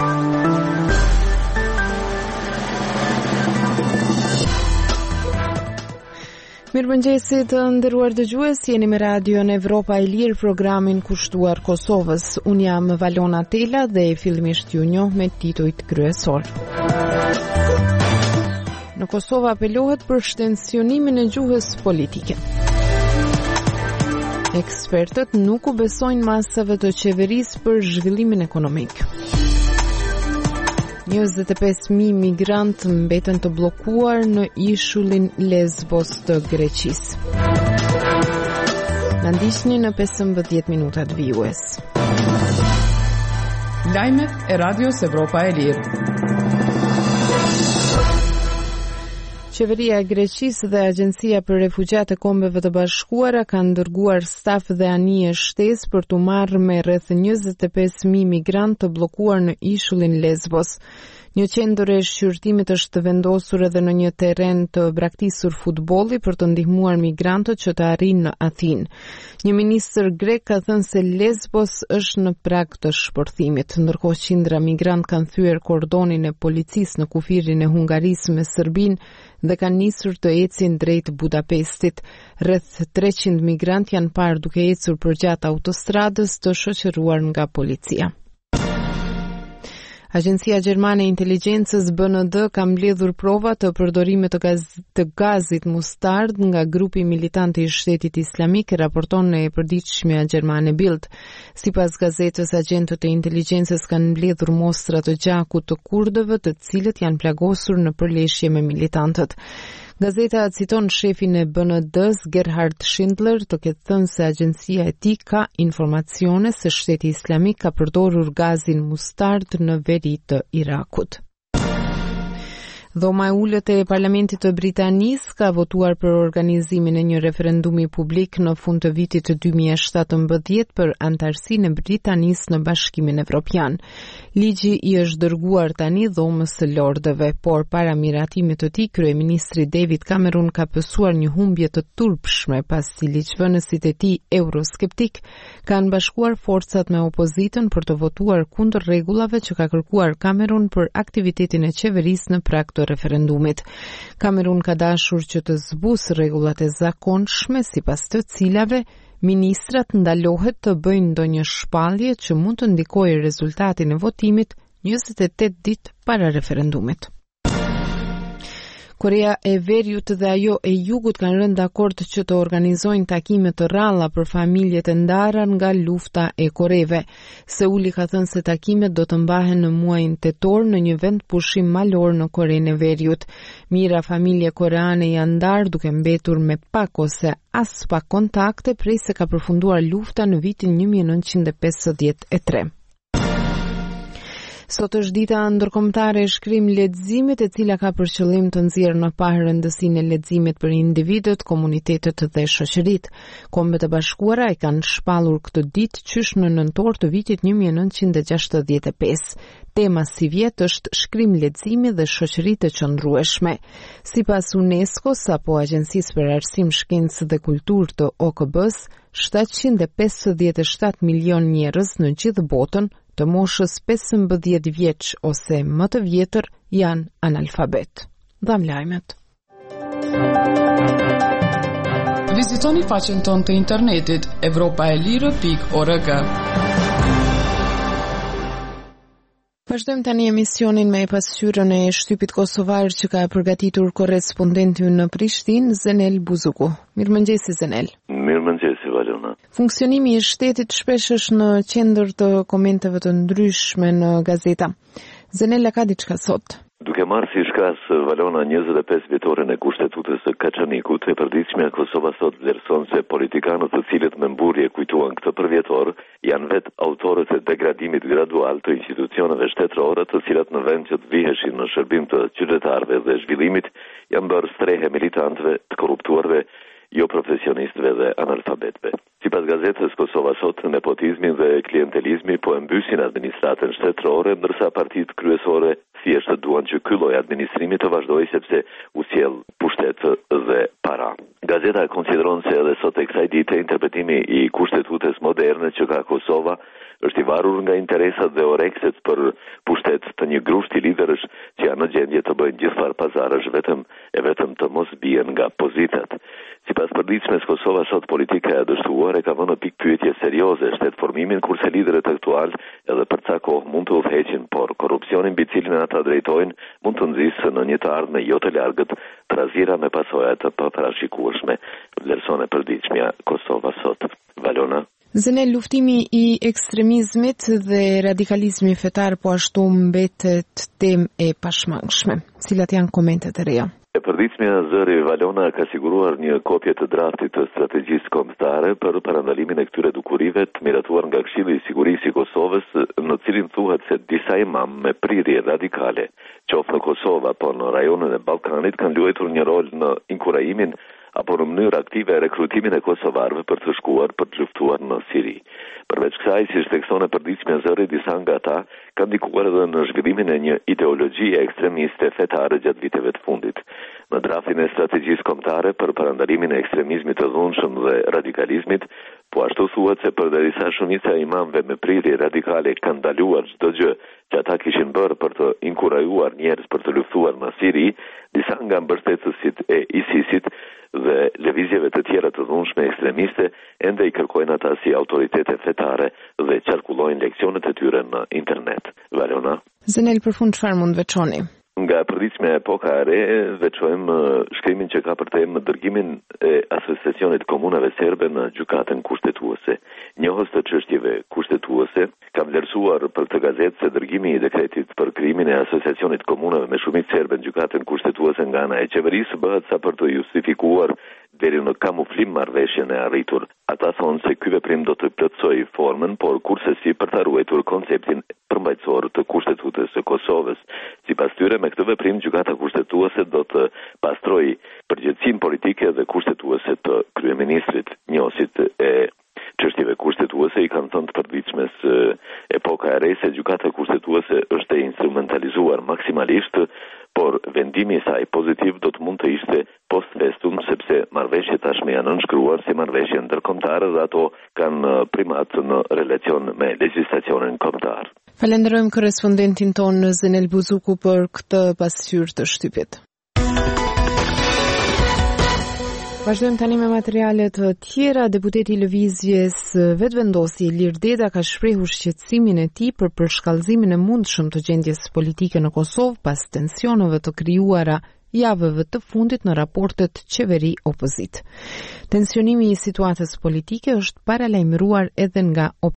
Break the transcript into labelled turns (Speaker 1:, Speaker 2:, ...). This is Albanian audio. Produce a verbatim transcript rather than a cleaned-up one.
Speaker 1: Mirëmëngjesi të nderuar dëgjues, jeni me radion Evropa e Lirë, programin kushtuar Kosovës. Unë jam Valona Tela dhe fillimisht ju njoh me titujt kryesor. Në Kosovë apelohet për shtensionimin e gjuhës politike. Ekspertët nuk u besojnë masave të qeverisë për zhvillimin ekonomik. njëzet e pesë mijë migrantë mbeten të bllokuar në ishullin Lesbos të Greqisë. Na ndiqni në pesëmbëdhjetë minutat vijues.
Speaker 2: Lajmet e Radios Evropa e Lirë.
Speaker 1: Qeveria e Greqisë dhe Agjencia për Refugjat e Kombeve të Bashkuara kanë dërguar staf dhe anije shtesë për të marrë me rreth njëzet e pesë mijë migrantë të bllokuar në ishullin Lesbos. Një qendër e shqyrtimit është vendosur edhe në një terren të braktisur futbolli për të ndihmuar migrantët që të arrijnë në Athinë. Një ministër grek ka thënë se Lesbos është në prag të shpërthimit, ndërkohë qindra migrantë kanë thyer kordonin e policisë në kufirin e Hungarisë me Serbinë dhe kanë nisur të ecin drejt Budapestit. Rreth treqind migrantë janë parë duke ecur përgjatë autostradës të shoqëruar nga policia. Agjencia Gjermane e Inteligjencës B N D ka mbledhur prova të përdorimit të, gaz, të gazit mustard nga grupi militant i Shtetit Islamik, raporton në e përditshmja gjermane Bild. Sipas gazetës, agentët e inteligjencës kanë mbledhur mostra të gjakut të kurdëve, të cilët janë plagosur në përleshje me militantët. Gazeta citon shefin e B N D-s Gerhard Schindler të ketë thënë se agjencia e tij ka informacione se Shteti Islamik ka përdorur gazin mustard në veri të Irakut. Dhoma e ulët e Parlamentit të Britanisë ka votuar për organizimin e një referendumi publik në fund të vitit dy mijë e shtatëmbëdhjetë për antarësinë e Britanisë në Bashkimin Evropian. Ligji i është dërguar tani Dhomës së Lordëve, por para miratimit të tij, kryeministri David Cameron ka pësuar një humbje të turpshme pasi ligjvënësit e tij euroskeptik kanë bashkuar forcat me opozitën për të votuar kundër rregullave që ka kërkuar Cameron për aktivitetin e qeverisë në prag të referendumit. Kamerun ka dashur që të zbusë rregullat e zakonshme sipas të cilave ministrat ndalohet të bëjnë ndonjë shpallje që mund të ndikojë rezultatin e votimit njëzet e tetë ditë para referendumit. Korea e Veriut dhe ajo e Jugut kanë rënë dakord që të organizojnë takime të rralla për familjet e ndara nga lufta e Koreve. Seuli ka thënë se takimet do të mbahen në muajin tetor në një vend pushim malor në Korenë e Veriut. Mira familje koreane janë ndarë duke mbetur me pak ose as pak kontakte prej se ka përfunduar lufta në vitin një mijë e nëntëqind e pesëdhjetë e tre. Sot është dita ndërkombëtare e shkrim leximit, e cila ka për qëllim të nxjerrë në parë rëndësinë e leximit për individët, komunitetet dhe shoqëritë. Kombet e Bashkuara e kanë shpallur këtë ditë qysh në nëntor të vitit një mijë e nëntëqind e gjashtëdhjetë e pesë. Tema si vjet është shkrim leximi dhe shoqëri të qëndrueshme. Sipas UNESCO-s apo Agjencisë për Arsim, Shkencë dhe Kulturë të O K B-s, shtatëqind e pesëdhjetë e shtatë milion njerëz në gjithë botën të moshës pesëmbëdhjetë vjeç ose më të vjetër janë analfabet. Dham lajmet.
Speaker 2: Vizitoni faqen tonë të internetit evropaelire pikë org.
Speaker 1: Vazhdojmë tani emisionin me pasqyrën e shtypit kosovar që ka përgatitur korrespondenti në Prishtinë, Zenel Buzuku. Mirëmëngjesi Zenel.
Speaker 3: Mirëmëngjesi Valona.
Speaker 1: Funksionimi i shtetit shpesh është në qendër të komenteve të ndryshme në gazeta. Zenel, ka diçka sot?
Speaker 3: Duke marrë si shkas Valona njëzet e pesë vjetorin e kushtetutës së Kaçanikut, e përditshmja Kosova sot vlerëson se politikanët të cilët me mburje kujtuan këtë përvjetor janë vetë autorët e degradimit gradual të institucioneve shtetërore, të cilat në vend që të viheshin në shërbim të qytetarëve dhe zhvillimit janë bërë strehe militantëve, të korruptuarve, jo profesionistëve dhe analfabetëve. Sipas gazetës Kosova sot, nepotizmi dhe klientelizmi po e mbysin administratën shtetërore, ndërsa partitë kryesore thjesht duan që ky lloj administrimi të vazhdojë sepse u sjell pushtet dhe para. Gazeta konsideron se edhe sot e kësaj dite interpretimi i kushtetutës moderne që ka Kosova është i varur nga interesat dhe orekset për pushtet të një grushti liderësh që janë në gjendje të bëjnë gjithfar pazarësh vetëm e vetëm të mos bien nga pozitat. Sipas përditshmes, Kosova sot politika e dështuar e ka vënë në pikë pyetje serioze shtet formimin, kurse liderët aktual edhe për ca kohë mund të udhëheqin, por korrupsionin mbi cilin ata drejtojnë mund të nxjisë në një të ardhme jo të largët trazira me pasoja të paparashikueshme. Vlerëson e përditshmja Kosova sot. Valona.
Speaker 1: Zëne, luftimi i ekstremizmit dhe radikalizmi fetar po ashtu mbetet temë e pashmangshme. Cilat janë komentet e reja?
Speaker 3: E përditshmja Zëri Valona ka siguruar një kopje të draftit të strategjisë kombëtare për parandalimin e këtyre dukurive të miratuar nga Këshilli i Sigurisë i Kosovës, në cilin thuhet se disa imam me prirje radikale, qoftë në Kosovë apo në rajonin e Ballkanit, kanë luajtur një rol në inkurajimin apo në mënyrë aktive rekrutimin e kosovarëve për të shkuar për të luftuar në Siri. Përveç kësaj, si thekson e përditshmja Zëri, disa nga ata kanë ndikuar edhe në zhvillimin e një ideologjie ekstremiste fetare gjatë viteve të fundit. Në draftin e strategjisë kombëtare për parandalimin e ekstremizmit të dhunshëm dhe radikalizmit, po ashtu thuhet se përderisa shumica e imamëve me prirje radikale kanë ndaluar çdo gjë që ata kishin bërë për të inkurajuar njerëz për të luftuar në Siri, disa nga mbështetësit e ISIS-it dhe lëvizjeve të tjera të dhunshme ekstremiste ende i kërkojnë ata si autoritete fetare dhe qarkullojnë leksionet e tyre në internet. Valona.
Speaker 1: Zenel, për fund çfarë mund veçoni?
Speaker 3: Nga përditshmja epoka e re, veçojmë shkrimin që ka për temë dërgimin e Asociacionit Komunave Serbe në gjykatën kushtetuese. Njohës të çështjeve kushtetuese ka vlerësuar për të gazetë se dërgimi i dekretit për krimin e Asociacionit Komunave me shumicë serbe në gjykatën kushtetuese nga ana e qeverisë bëhet sa për të justifikuar deri në kamuflim marrëveshjen e arritur. Ata thonë se ky veprim do të plotësojë formën, por kurse si për ta ruajtur konceptin përmbajtësor të Kushtetutës së Kosovës. Sipas tyre, me këtë veprim gjykata kushtetuese do të pastrojë përgjegjësinë politike dhe kushtetuese të kryeministrit. Njohësit e çështjeve kushtetuese i kanë thënë të përditshmes epoka e re se gjykata kushtetuese është e instrumentalizuar maksimalisht, por vendimi i saj pozitiv do të mund të ishte post festum, sepse marrëveshjet tashmë janë nënshkruar si marrëveshje ndërkombëtare dhe ato kanë primat në relacion me legjislacionin kombëtar.
Speaker 1: Falenderojmë korrespondentin tonë Zenel Buzuku për këtë pasqyrë të shtypit. Vazhdojmë tani me materiale të tjera. Deputeti i Lëvizjes Vetëvendosi Ilir Deda ka shprehur shqetësimin e tij për përshkallëzimin e mundshëm të gjendjes politike në Kosovë pas tensioneve të krijuara javëve të fundit në raportet qeveri-opozit. Tensionimi i situatës politike është paralajmëruar edhe nga